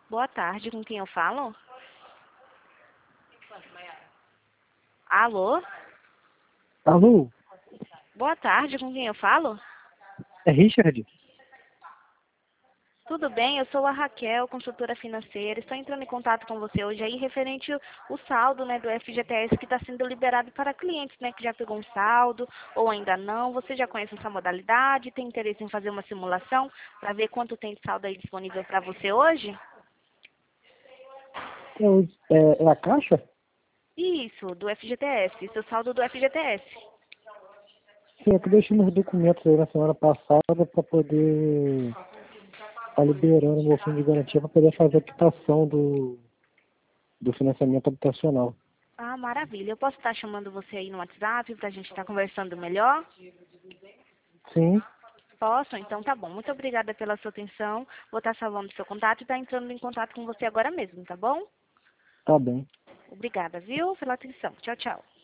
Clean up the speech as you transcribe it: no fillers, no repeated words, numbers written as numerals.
Boa tarde, com quem eu falo? Alô? Alô, Boa tarde, com quem eu falo? é Richard? Tudo bem, eu sou a Raquel, consultora financeira. Estou entrando em contato com você hoje aí referente o saldo, né, do FGTS que está sendo liberado para clientes, né, que já pegou um saldo ou ainda não. Você já conhece essa modalidade? Tem interesse em fazer uma simulação para ver quanto tem de saldo aí disponível para você hoje? É a Caixa? Isso, do FGTS, seu saldo do FGTS. Sim, eu deixei meus documentos aí na semana passada para poder estar liberando meu fundo de garantia para poder fazer a quitação do financiamento habitacional. Ah, maravilha. Eu posso estar chamando você aí no WhatsApp para a gente estar conversando melhor? Sim, Posso? Então tá bom. Muito obrigada pela sua atenção. Vou estar salvando seu contato e estar entrando em contato com você agora mesmo, tá bom? tá bem. Obrigada, viu, pela atenção. Tchau, tchau.